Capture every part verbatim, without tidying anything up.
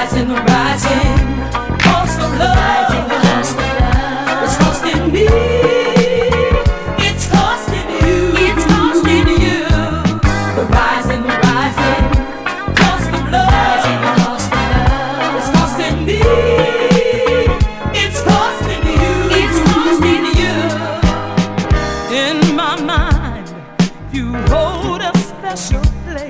rising, the rising, cost of love. It's costing me. It's costing you. It's costing you. The rising, the rising, cost of love. It's costing me. It's costing you. It's costing you. In my mind, you hold a special place.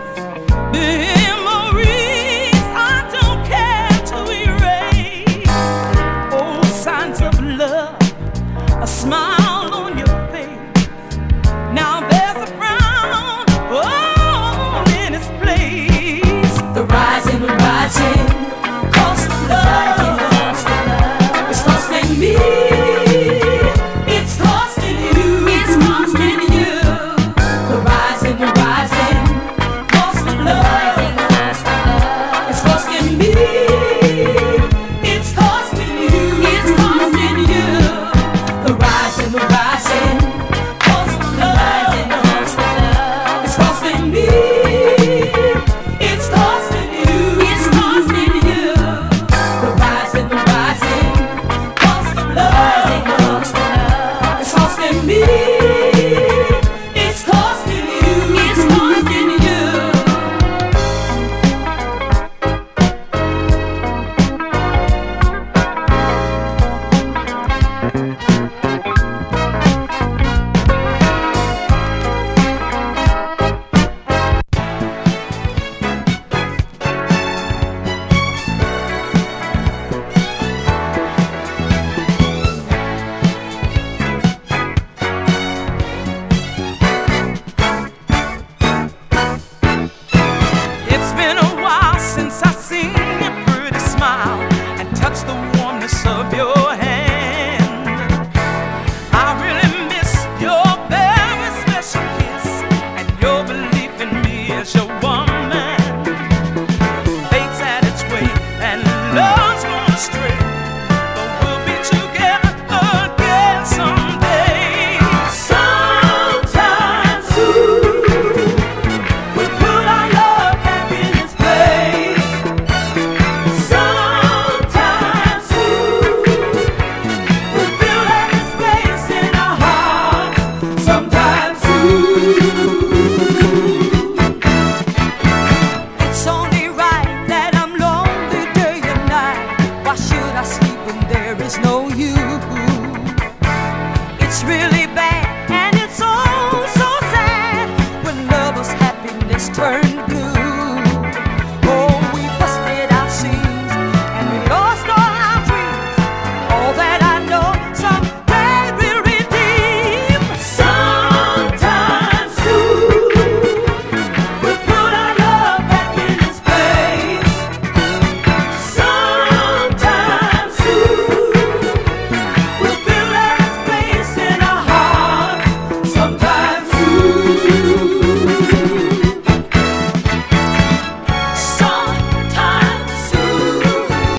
Memories I don't care to erase. Old signs of love, a smile on your face. Now there's a frown all in its place. The rising, the rising.